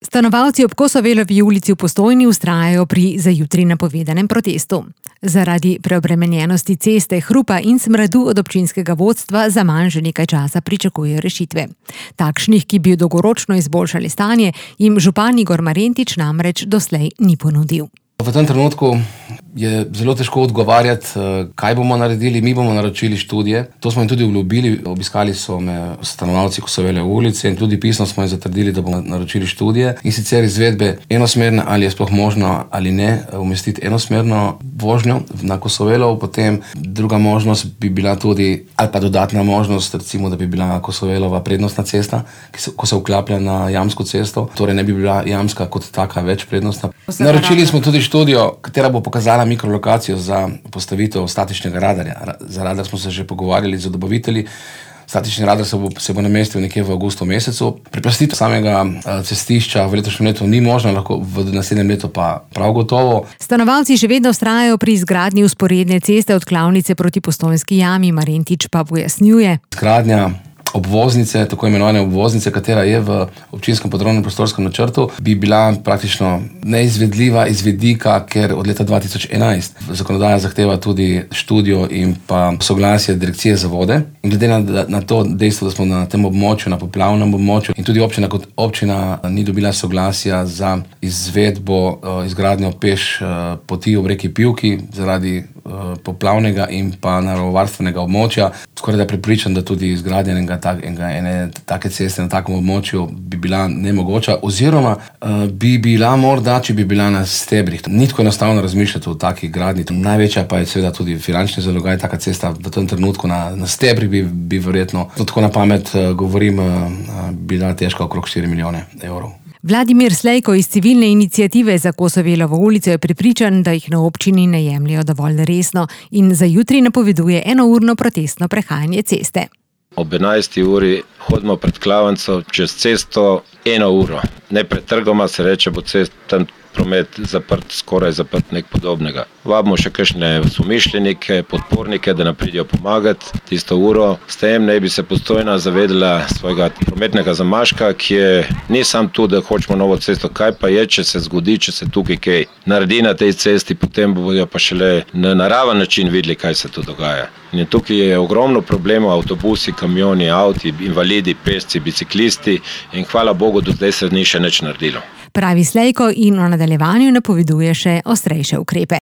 Stanovalci ob Kosovelovi ulici v Postojni vztrajajo pri za jutri napovedanem protestu. Zaradi preobremenjenosti ceste, hrupa in smradu od občinskega vodstva zaman že nekaj časa pričakujejo rešitve. Takšnih, ki bi dolgoročno izboljšali stanje, jim župan Igor Marentič namreč doslej ni ponudil. V tem trenutku je zelo težko odgovarjati, kaj bomo naredili. Mi bomo naročili študije. To smo jim tudi obljubili. Obiskali so me stanovalci Kosovelove ulice in tudi pisno smo jim zatrdili, da bomo naročili študije. In sicer izvedbe enosmerne, ali je sploh možno ali ne umestiti enosmerno vožnjo na Kosovelovo. Potem druga možnost bi bila tudi, ali pa dodatna možnost, recimo, da bi bila Kosovelova prednostna cesta, ko se vklaplja na Jamsko cesto. Torej ne bi bila Jamska kot taka več prednostna. Naročili smo tudi študijo, katera bo pokazala mikrolokacijo za postavitev statičnega radarja. Za radar smo se že pogovarjali z dobavitelji. Statični radar se bo namestil nekje v avgustu mesecu. Preplastitev samega cestišča v letošnjem letu ni možno, lahko v naslednjem letu pa prav gotovo. Stanovalci še vedno vztrajajo pri izgradnji vzporedne ceste od Klavnice proti Postojnski jami. Marentič pa pojasnjuje. Izgradnja obvoznice, tako imenovane obvoznice, katera je v občinskem podrobnem prostorskem načrtu, bi bila praktično neizvedljiva iz vidika, ker od leta 2011 zakonodaja zahteva tudi študijo in pa soglasje Direkcije za vode. In glede na to dejstvo, da smo na tem območju, na poplavnem območju in tudi občina kot občina ni dobila soglasja za izvedbo izgradnjo peš poti ob reki Pivki zaradi poplavnega in pa naravovarstvenega območja. Skoraj da prepričan, da tudi izgradnja ene take ceste na takem območju bi bila nemogoča, oziroma bi bila morda, če bi bila na stebrih. Ni tako enostavno razmišljati o takih gradnji. Največja pa je seveda tudi finančni zalogaj. Taka cesta v tem trenutku na stebrih bi verjetno, tako na pamet govorim, bila težka okrog 4 milijone evrov. Vladimir Slejko iz civilne iniciative za Kosovelovo ulico je prepričan, da jih na občini ne jemljejo dovolj resno in za jutri napoveduje enourno protestno prehajanje ceste. Ob 11. uri hodimo pred Klavnico čez cesto 1 uro. Ne pred trgoma, se reče, bo tam promet zaprt, skoraj zaprt, nek podobnega. Vabimo še kakšne somišljenike, podpornike, da nam pridejo pomagati tisto uro. S tem ne bi se Postojna zavedala svojega prometnega zamaška, ki je ni sam tu, da hočemo novo cesto. Kaj pa je, če se zgodi, če se tukaj kaj naredi na tej cesti, potem bodo pa šele na naraven način videli, kaj se tu dogaja. In tukaj je ogromno problemov, avtobusi, kamioni, avti, invalidi, pešci, biciklisti in hvala Bogu, do zdaj se ni še nič naredilo. Pravi Slejko in v nadaljevanju napoveduje še ostrejše ukrepe.